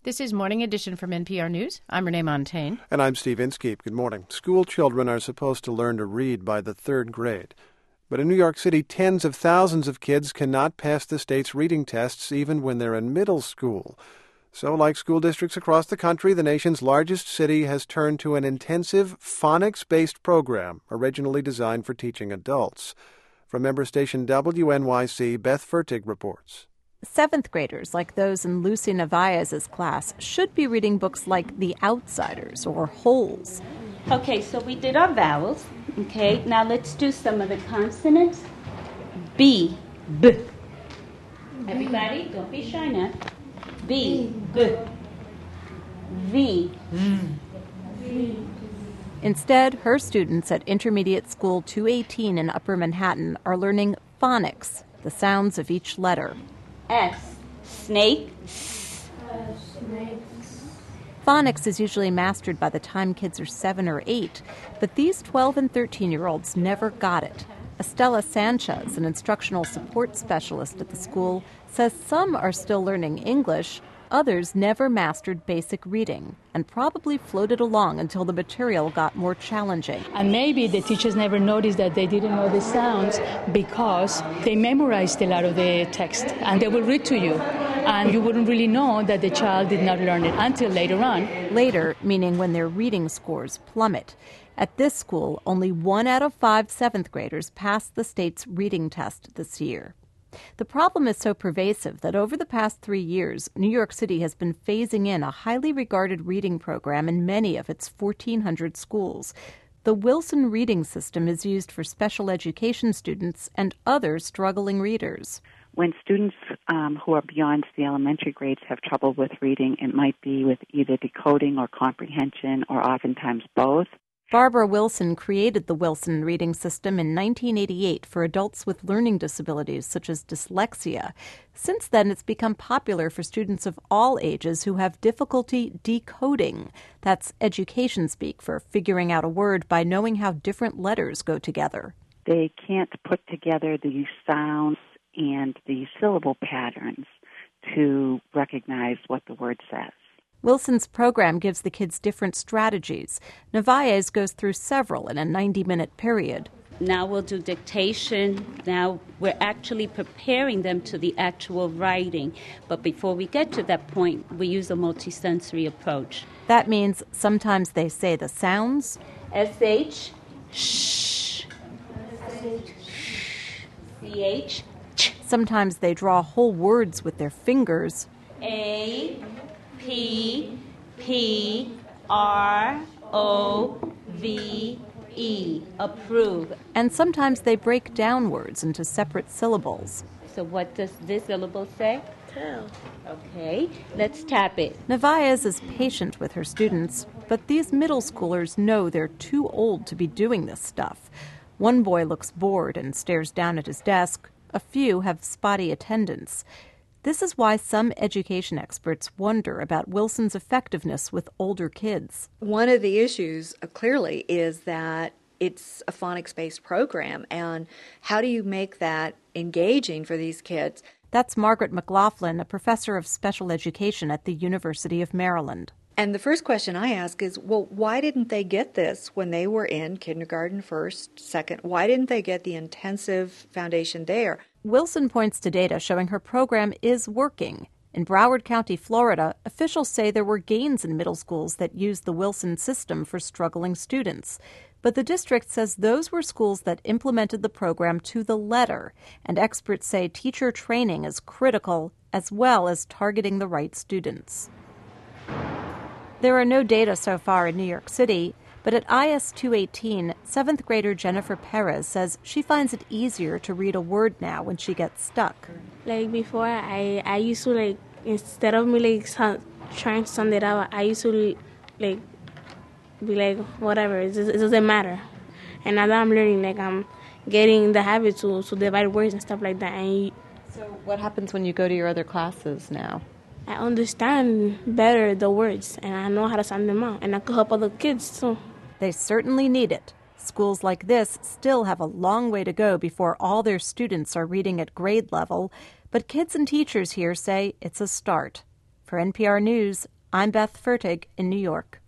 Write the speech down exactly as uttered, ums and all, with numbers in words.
This is Morning Edition from N P R News. I'm Renee Montaigne. And I'm Steve Inskeep. Good morning. School children are supposed to learn to read by the third grade. But in New York City, tens of thousands of kids cannot pass the state's reading tests even when they're in middle school. So, like school districts across the country, the nation's largest city has turned to an intensive phonics-based program originally designed for teaching adults. From member station W N Y C, Beth Fertig reports. Seventh graders, like those in Lucy Navaez's class, should be reading books like The Outsiders or Holes. Okay, so we did our vowels. Okay, now let's do some of the consonants. B, B. Everybody, don't be shy now. B, B. V, V. Instead, her students at Intermediate School two eighteen in Upper Manhattan are learning phonics, the sounds of each letter. S, snake, S. Phonics is usually mastered by the time kids are seven or eight, but these twelve and thirteen-year-olds never got it. Estella Sanchez, an instructional support specialist at the school, says some are still learning English, others never mastered basic reading and probably floated along until the material got more challenging. And maybe the teachers never noticed that they didn't know the sounds because they memorized a lot of the text and they will read to you. And you wouldn't really know that the child did not learn it until later on. Later, meaning when their reading scores plummet. At this school, only one out of five seventh graders passed the state's reading test this year. The problem is so pervasive that over the past three years, New York City has been phasing in a highly regarded reading program in many of its fourteen hundred schools. The Wilson Reading System is used for special education students and other struggling readers. When students um, who are beyond the elementary grades have trouble with reading, it might be with either decoding or comprehension or oftentimes both. Barbara Wilson created the Wilson Reading System in nineteen eighty-eight for adults with learning disabilities such as dyslexia. Since then, it's become popular for students of all ages who have difficulty decoding. That's education speak for figuring out a word by knowing how different letters go together. They can't put together the sounds and the syllable patterns to recognize what the word says. Wilson's program gives the kids different strategies. Navaez goes through several in a ninety-minute period. Now we'll do dictation. Now we're actually preparing them to the actual writing. But before we get to that point, we use a multisensory approach. That means sometimes they say the sounds. S H, sh, C H, ch. Sometimes they draw whole words with their fingers. A, P, P, R, O, V, E, approve. And sometimes they break down words into separate syllables. So what does this syllable say? Tell. Okay, let's tap it. Navaez is patient with her students, but these middle schoolers know they're too old to be doing this stuff. One boy looks bored and stares down at his desk. A few have spotty attendance. This is why some education experts wonder about Wilson's effectiveness with older kids. One of the issues, uh, clearly, is that it's a phonics-based program, and how do you make that engaging for these kids? That's Margaret McLaughlin, a professor of special education at the University of Maryland. And the first question I ask is, well, why didn't they get this when they were in kindergarten, first, second? Why didn't they get the intensive foundation there? Wilson points to data showing her program is working. In Broward County, Florida, officials say there were gains in middle schools that used the Wilson system for struggling students. But the district says those were schools that implemented the program to the letter, and experts say teacher training is critical as well as targeting the right students. There are no data so far in New York City, but at I S two eighteen, seventh grader Jennifer Perez says she finds it easier to read a word now when she gets stuck. Like before, I, I used to, like, instead of me, like, sound, trying to sound it out, I used to, like, be like, whatever, it, just, it doesn't matter. And now that I'm learning, like, I'm getting the habit to, to divide words and stuff like that. And so what happens when you go to your other classes now? I understand better the words, and I know how to sound them out, and I can help other kids, too. They certainly need it. Schools like this still have a long way to go before all their students are reading at grade level, but kids and teachers here say it's a start. For N P R News, I'm Beth Fertig in New York.